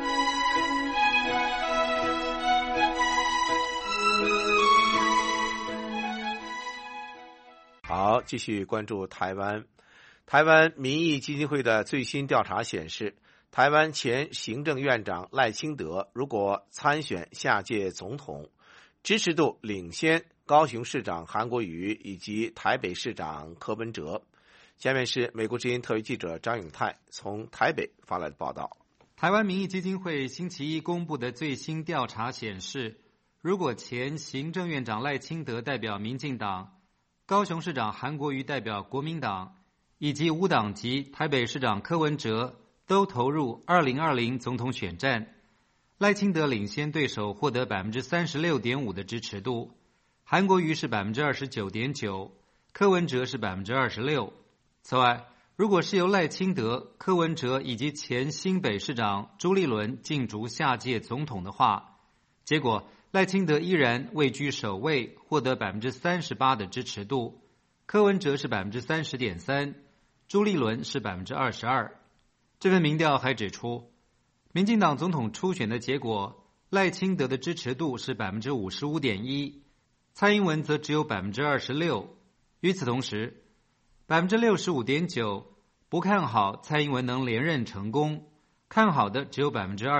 好，继续关注台湾。台湾民意基金会的最新调查显示，台湾前行政院长赖清德如果参选下届总统，支持度领先高雄市长韩国瑜以及台北市长柯文哲。下面是美国之音特约记者张永泰从台北发来的报道。 台湾民意基金会星期一公布的最新调查显示，如果前行政院长赖清德代表民进党，高雄市长韩国瑜代表国民党，以及无党籍台北市长柯文哲都投入2020总统选战，赖清德领先对手，获得 36.5% 的支持度，韩国瑜是 29.9%， 柯文哲是 26%。 此外，如果是由赖清德、柯文哲以及前新北市长朱立伦竞逐下届总统的话，结果赖清德依然位居首位，获得 38% 的支持度，柯文哲是 30.3%， 朱立伦是 22%。 这份民调还指出，民进党总统初选的结果，赖清德的支持度是 55.1%， 蔡英文则只有 26%。 与此同时， 65.9% 不看好蔡英文能连任成功， 看好的只有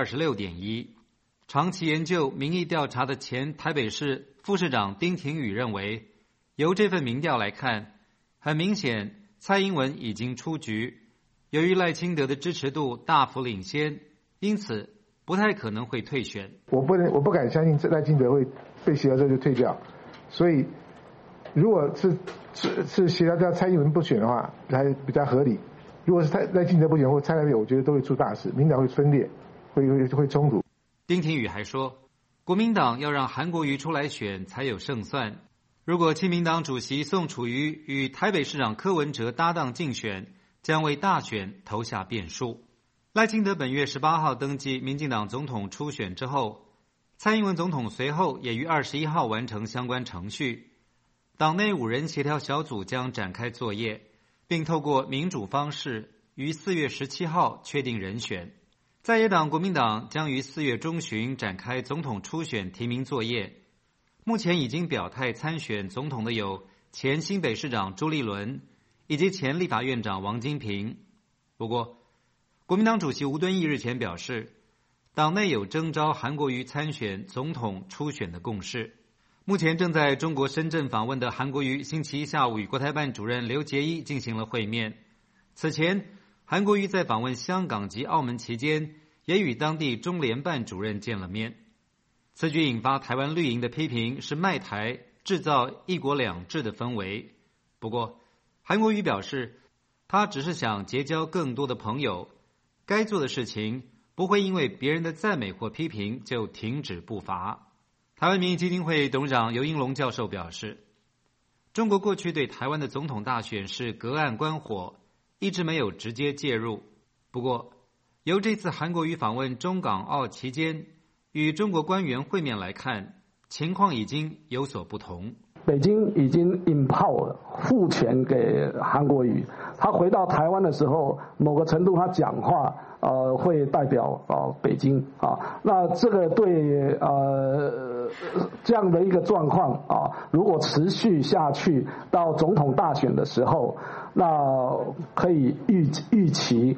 26.1%。长期研究民意调查的前台北市副市长丁廷宇认为，由这份民调来看，很明显蔡英文已经出局，由于赖清德的支持度大幅领先，因此不太可能会退选。 我不敢相信赖清德会被协调之后就退掉，所以如果是协调掉蔡英文不选的话，还比较合理。如果是赖清德不选或蔡赖配，我觉得都会出大事，民党会分裂，会冲突。 丁廷宇还说，国民党要让韩国瑜出来选才有胜算。如果亲民党主席宋楚瑜与台北市长柯文哲搭档竞选，将为大选投下变数。赖清德本月18号登记民进党总统初选之后，蔡英文总统随后也于21号完成相关程序。党内5人协调小组将展开作业，并透过民主方式于4月17号确定人选。在野党国民党将于4月中旬展开总统初选提名作业。目前已经表态参选总统的有前新北市长朱立伦以及前立法院长王金平。不过，国民党主席吴敦义日前表示，党内有征召韩国瑜参选总统初选的共识。目前正在中国深圳访问的韩国瑜，星期一下午与国台办主任刘捷一进行了会面。此前，韩国瑜在访问香港及澳门期间，也与当地中联办主任见了面。此举引发台湾绿营的批评，是卖台制造一国两制的氛围。不过，韩国瑜表示，他只是想结交更多的朋友，该做的事情不会因为别人的赞美或批评就停止步伐。台湾民意基金会董事长游盈隆教授表示，中国过去对台湾的总统大选是隔岸观火，一直没有直接介入。不过，由这次韩国瑜访问中港澳期间与中国官员会面来看，情况已经有所不同。 北京已经empower赋权给韩国瑜，他回到台湾的时候，某个程度他讲话会代表北京啊。那这个对这样的一个状况啊，如果持续下去到总统大选的时候，那可以预期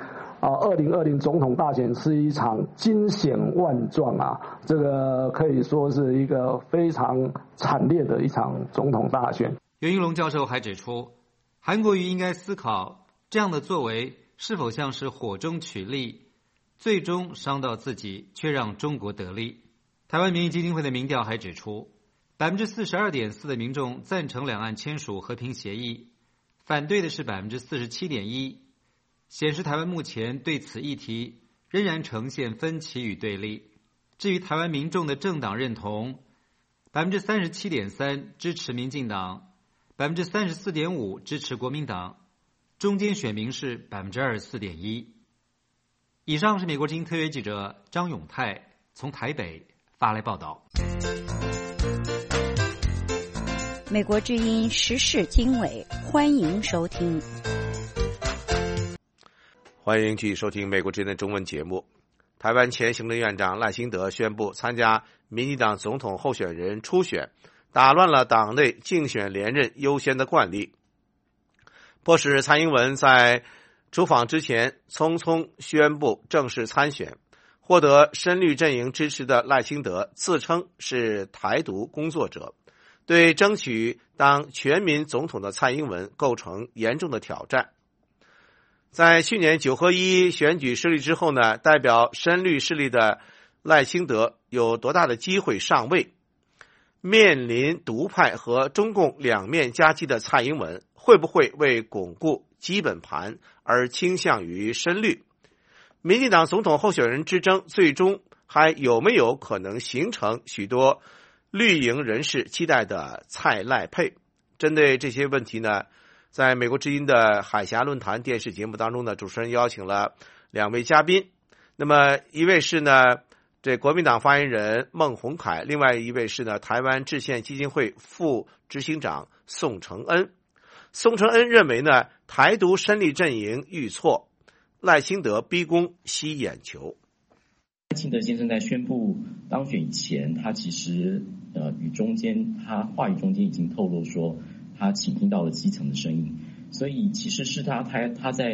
2020总统大选是一场惊险万状啊，这个可以说是一个非常惨烈的一场总统大选。 游盈隆教授还指出，韩国瑜应该思考这样的作为是否像是火中取栗，最终伤到自己，却让中国得利。台湾民意基金会的民调还指出， 42.4% 的民众赞成两岸签署和平协议，反对的是 47.1%，显示台湾目前对此议题仍然呈现分歧与对立。至于台湾民众的政党认同， 37.3% 支持民进党， 34.5% 支持国民党，中间选民是 24.1%。 以上是美国之音特约记者张永泰从台北发来报道。 美国之音时事经纬，欢迎收听。 欢迎继续收听美国之音的中文节目。台湾前行政院长赖清德宣布参加民进党总统候选人初选，打乱了党内竞选连任优先的惯例，迫使蔡英文在出访之前匆匆宣布正式参选。获得深绿阵营支持的赖清德自称是台独工作者，对争取当全民总统的蔡英文构成严重的挑战。在去年9合1选举失利之后呢，代表深绿势力的赖清德有多大的机会上位？面临独派和中共两面夹击的蔡英文，会不会为巩固基本盘而倾向于深绿？民进党总统候选人之争最终还有没有可能形成许多绿营人士期待的蔡赖配？针对这些问题呢，在美国之音的海峡论坛电视节目当中呢，主持人邀请了2位嘉宾。那么一位是呢这国民党发言人孟宏凯，另外一位是呢台湾制宪基金会副执行长宋承恩。宋承恩认为呢，台独深绿阵营遇挫，赖清德逼宫吸眼球。 赖清德先生在宣布当选以前，他其实他话语中间已经透露说，他倾听到了基层的声音，所以其实是他在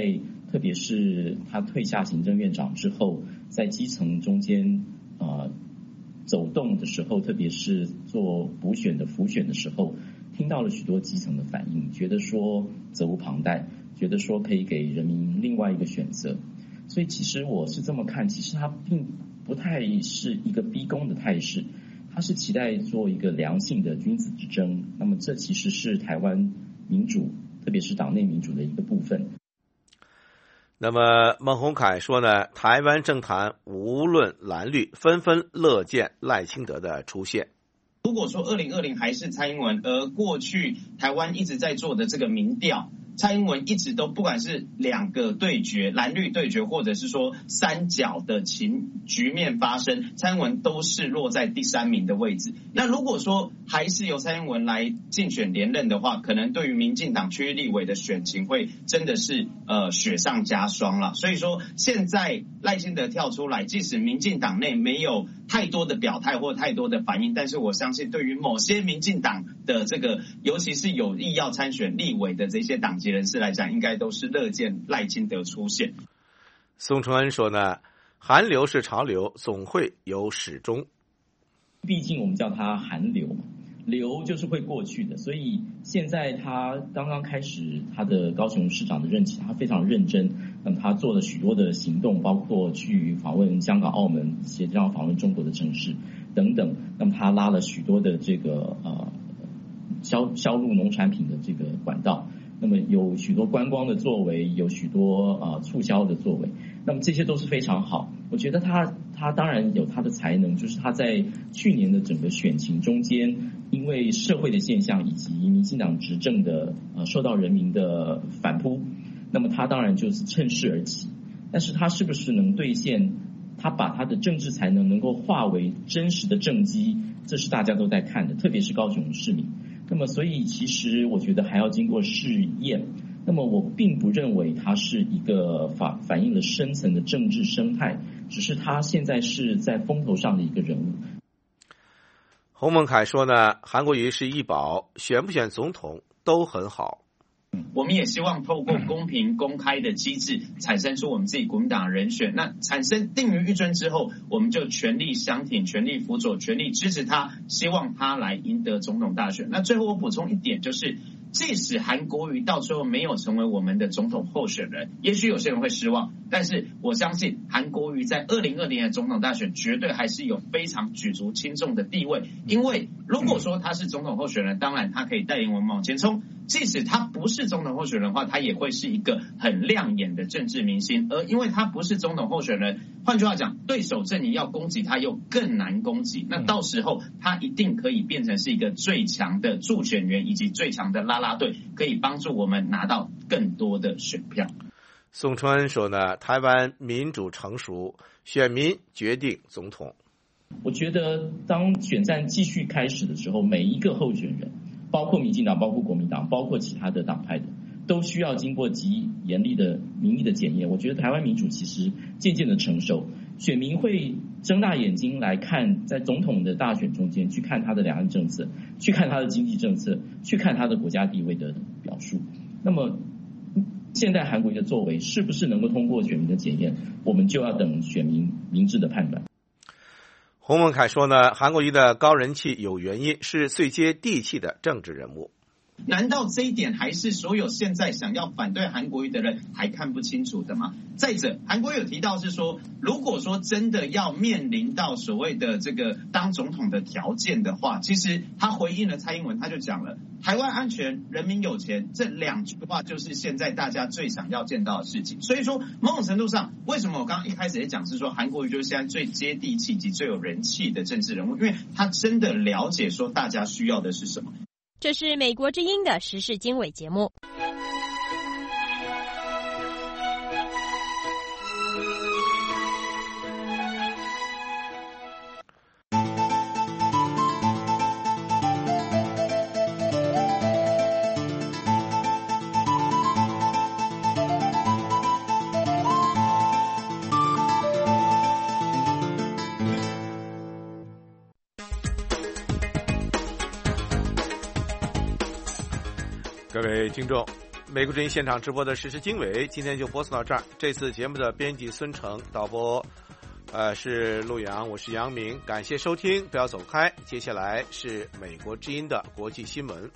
特别是他退下行政院长之后，在基层中间走动的时候，特别是做辅选的时候，听到了许多基层的反应，觉得说责无旁贷，觉得说可以给人民另外一个选择。所以其实我是这么看，其实他并不太是一个逼宫的态势，他是期待做一个良性的君子之争。那么这其实是台湾民主，特别是党内民主的一个部分。 那么孟宏凯说呢，台湾政坛无论蓝绿，纷纷乐见赖清德的出现。 如果说2020还是蔡英文，而过去台湾一直在做的这个民调，蔡英文一直都不管是两个对决，蓝绿对决，或者是说三角的局面发生，蔡英文都是落在第3名的位置。那如果说还是由蔡英文来竞选连任的话，可能对于民进党区域立委的选情会真的是雪上加霜了。所以说现在赖清德跳出来，即使民进党内没有太多的表态或太多的反应，但是我相信对于某些民进党的这个，尤其是有意要参选立委的这些党籍人士来讲，应该都是乐见赖清德出现。 宋承恩说呢，韩流是潮流，总会有始终。 毕竟我们叫它韩流嘛，流就是会过去的，所以现在他刚刚开始他的高雄市长的任期，他非常认真，那么他做了许多的行动，包括去访问香港、澳门，协调访问中国的城市等等。那么他拉了许多的这个销路农产品的这个管道，那么有许多观光的作为，有许多促销的作为，那么这些都是非常好。我觉得他当然有他的才能，就是他在去年的整个选情中间，因为社会的现象以及民进党执政的受到人民的反扑，那么他当然就是趁势而起。但是他是不是能兑现，他把他的政治才能能够化为真实的政绩，这是大家都在看的，特别是高雄市民。那么所以其实我觉得还要经过试验，那么我并不认为它是一个反映了深层的政治生态，只是他现在是在风头上的一个人物。 洪孟凯说呢，韩国瑜是一宝，选不选总统都很好。 我们也希望透过公平公开的机制产生出我们自己国民党人选，那产生定于一尊之后，我们就全力相挺，全力辅佐，全力支持他，希望他来赢得总统大选。那最后我补充一点，就是即使韩国瑜到最后没有成为我们的总统候选人，也许有些人会失望，但是我相信韩国瑜在2020年的总统大选绝对还是有非常举足轻重的地位。因为如果说他是总统候选人，当然他可以带领我们往前冲，即使他不是总统候选人的话，他也会是一个很亮眼的政治明星。而因为他不是总统候选人，换句话讲，对手阵营要攻击他又更难攻击，那到时候他一定可以变成是一个最强的助选员以及最强的啦啦队，可以帮助我们拿到更多的选票。 宋承恩说呢，台湾民主成熟，选民决定总统。 我觉得当选战继续开始的时候，每一个候选人，包括民进党，包括国民党，包括其他的党派的，都需要经过极严厉的民意的检验。我觉得台湾民主其实渐渐的成熟，选民会睁大眼睛来看，在总统的大选中间去看他的两岸政策，去看他的经济政策，去看他的国家地位的表述。那么现在韩国瑜的作为是不是能够通过选民的检验，我们就要等选民明智的判断。 洪孟凯说呢，韩国瑜的高人气有原因，是最接地气的政治人物。 难道这一点还是所有现在想要反对韩国瑜的人还看不清楚的吗？再者，韩国瑜有提到是说，如果说真的要面临到所谓的这个当总统的条件的话，其实他回应了蔡英文，他就讲了台湾安全，人民有钱，这2句话就是现在大家最想要见到的事情。所以说某种程度上，为什么我刚刚一开始也讲是说韩国瑜就是现在最接地气及最有人气的政治人物，因为他真的了解说大家需要的是什么。 这是美国之音的时事经纬节目。 各位听众， 美国之音现场直播的时事经纬，今天就播送到这儿。这次节目的编辑孙成，导播是陆阳，我是杨明，感谢收听，不要走开。接下来是美国之音的国际新闻。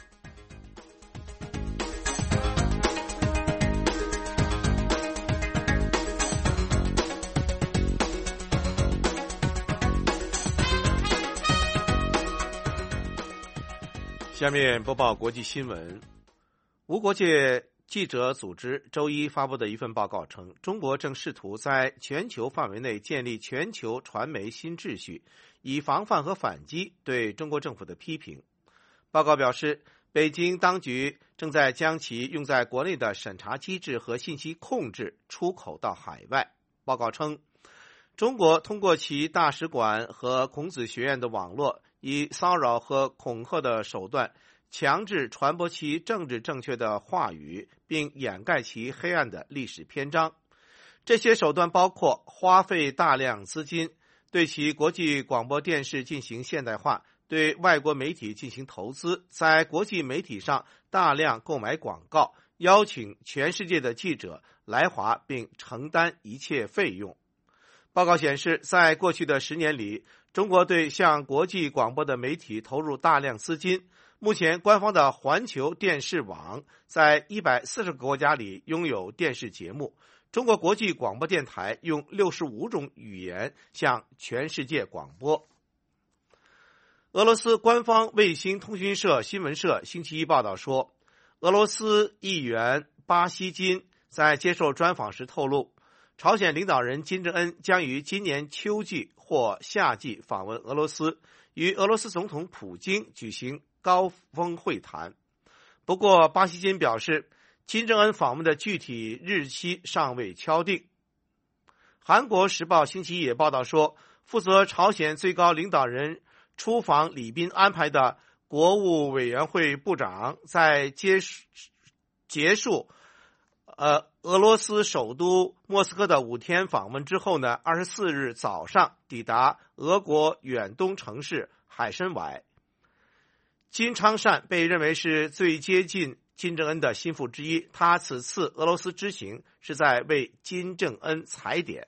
下面播报国际新闻。无国界记者组织周一发布的一份报告称，中国正试图在全球范围内建立全球传媒新秩序，以防范和反击对中国政府的批评。报告表示，北京当局正在将其用在国内的审查机制和信息控制出口到海外。报告称，中国通过其大使馆和孔子学院的网络，以骚扰和恐吓的手段强制传播其政治正确的话语，并掩盖其黑暗的历史篇章。这些手段包括花费大量资金对其国际广播电视进行现代化，对外国媒体进行投资，在国际媒体上大量购买广告，邀请全世界的记者来华并承担一切费用。报告显示，在过去的10年里，中国对向国际广播的媒体投入大量资金。目前，官方的环球电视网在140个国家里拥有电视节目。中国国际广播电台用65种语言向全世界广播。俄罗斯官方卫星通讯社新闻社星期一报道说，俄罗斯议员巴西金在接受专访时透露，朝鲜领导人金正恩将于今年秋季或夏季访问俄罗斯，与俄罗斯总统普京举行高峰会谈。不过，巴西金表示，金正恩访问的具体日期尚未敲定。韩国时报星期一也报道说，负责朝鲜最高领导人出访礼宾安排的国务委员会部长在结束俄罗斯首都莫斯科的5天访问之后呢，24日早上抵达俄国远东城市海参崴。金昌善被认为是最接近金正恩的心腹之一，他此次俄罗斯之行是在为金正恩踩点。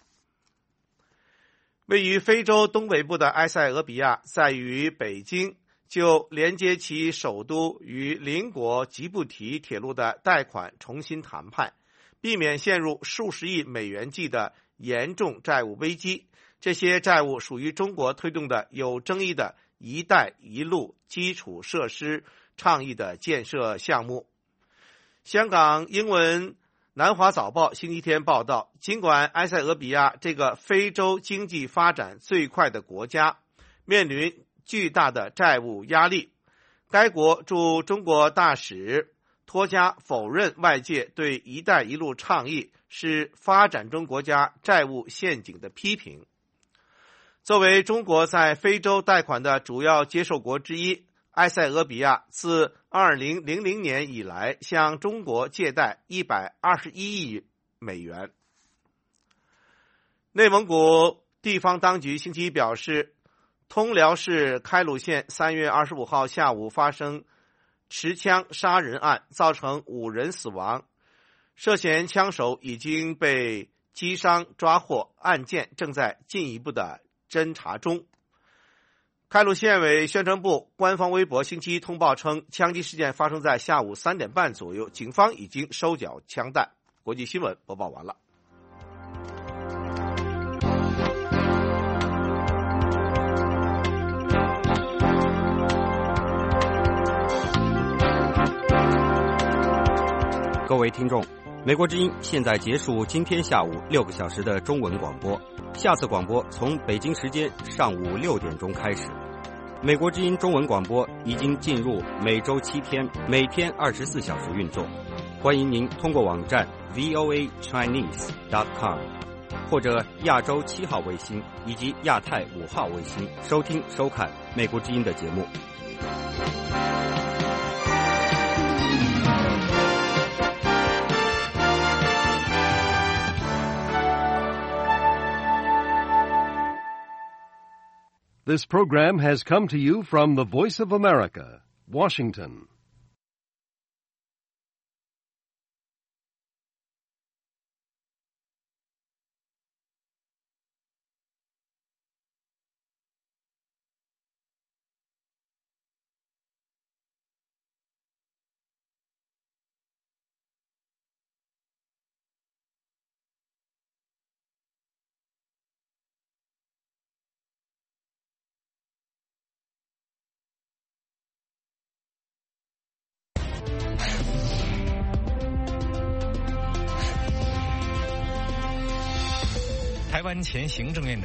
位于非洲东北部的埃塞俄比亚在与北京就连接其首都与邻国吉布提铁路的贷款重新谈判，避免陷入数十亿美元计的严重债务危机。这些债务属于中国推动的有争议的一带一路基础设施倡议的建设项目。香港英文南华早报星期天报道，尽管埃塞俄比亚这个非洲经济发展最快的国家面临巨大的债务压力，该国驻中国大使托加否认外界对一带一路倡议是发展中国家债务陷阱的批评。作为中国在非洲贷款的主要接受国之一，埃塞俄比亚自2000年以来向中国借贷121亿美元。内蒙古地方当局星期一表示，通辽市开鲁县3月25号下午发生持枪杀人案，造成5人死亡，涉嫌枪手已经被击伤抓获，案件正在进一步的侦查中。开鲁县委宣传部官方微博星期一通报称，枪击事件发生在下午3点半左右，警方已经收缴枪弹。国际新闻播报完了。 各位听众，美国之音现在结束今天下午6个小时的中文广播，下次广播从北京时间上午6点钟开始。美国之音中文广播已经进入每周7天，每天24小时运作。欢迎您通过网站 voachinese.com 或者亚洲7号卫星以及亚太5号卫星收听收看美国之音的节目。 This program has come to you from the Voice of America, Washington. 湾前行政院长